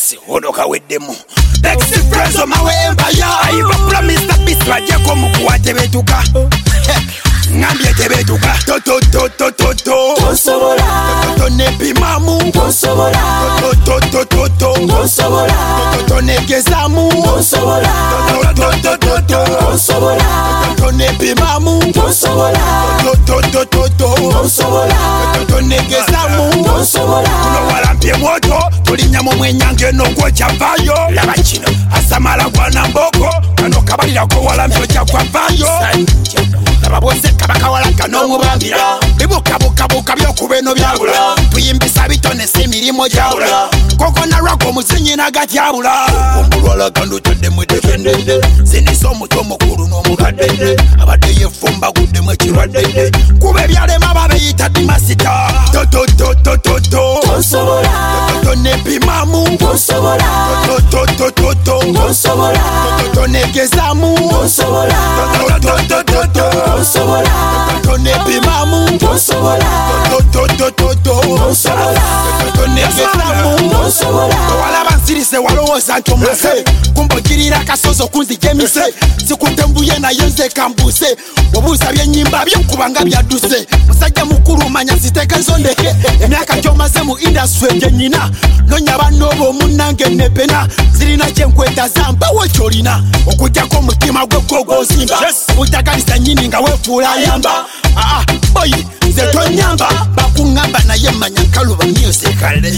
Yes, ono kaweddemu. Next friends on my way empire. I promise that this waje ko mukuwate betuka. Ngambye tebetuka. Tosobola. Nepimamu. Tosobola. Tosobola. Negezamu. Tosobola. Tosobola. Nepimamu. Tosobola. Tosobola. Negezamu. Tosobola. Kuno walampye moto. Tulinya mu mwenyange no gw'okyavayo. Laba kino asamala gwana mboko. Kano kabalira ko walampye okyavayo. Laba bose kabaka walaka n'omubambira. Bibukabukabuka byokubeno byabula. Tuyimbisa bitone s'emirimo gyabula. Koko na rako muzinyi nagatyabula. Omulwala kando tadde mwetefendende. Sinisa omuto mukulu n'omukadde. Abadde yefumba guddemu ekirwadde. Kuba ebyalema babeyita dimasita. Tosobola. Nepimamu. Tosobola. Tosobola. Negezamu. Tosobola. Tosobola. Nepimamu. Tosobola. Tosobola. Negezamu. Tosobola. Walaba nsirise walowooza nti omuze kumbogirira akasozi okunzijemise sikutembuye naye nze kambuse obuuza byennyimba byokubanga byadduse musajja mukulu manya zitegezo ndeke emyaka gyomaze mu indasitule gyennyina nonya bannooba omunnange nepena zirina kyenkweta zambawo kyolina okugjako omutima gwegwogwozimba obutagalisa nnyini nga weefuula ayamba boyi nze tonyamba bakuŋŋamba naye manya nkaluba musikale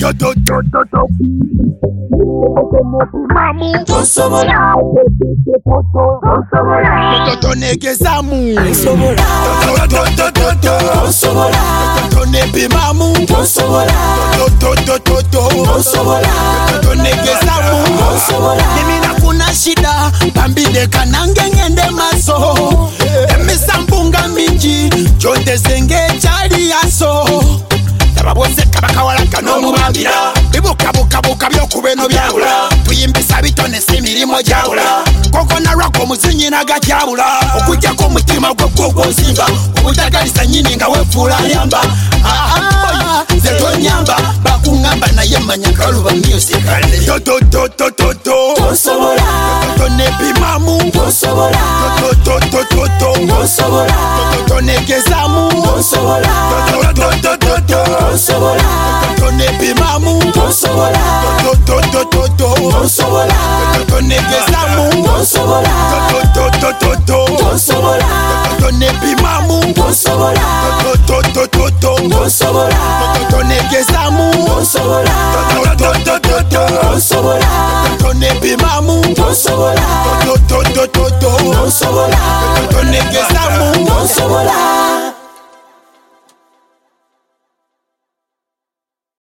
Tosobola. Negezamu. Tosobola. Nepimamu. Tosobola. Tosobola. Negezamu. Nimina kuna shida bambide kanange ngende maso emisambunga mingi jonde zenge chali yaso ababose kabaka walaka n'omubambira bibukabukabuka byokubeno byabula tuyimbisa bitone s'emirimo gyabula koko na rako muzinyi nagatyabula okugjako omutima gwegwogwozimba obutagalisa nnyini nga weefuula ayamba nze tonyamba bakuŋŋamba naye manya kaluba musikale Tosobola. Nepimamu. Tosobola. Tosobola. Negezamu. Tosobola. Tosobola. Nepimamu. Tosobola. Tosobola. Negezamu. Tosobola. Tosobola. Nepimamu. Tosobola. Tosobola. Negezamu. Tosobola. Tosobola. Nepimamu. Tosobola. Tosobola.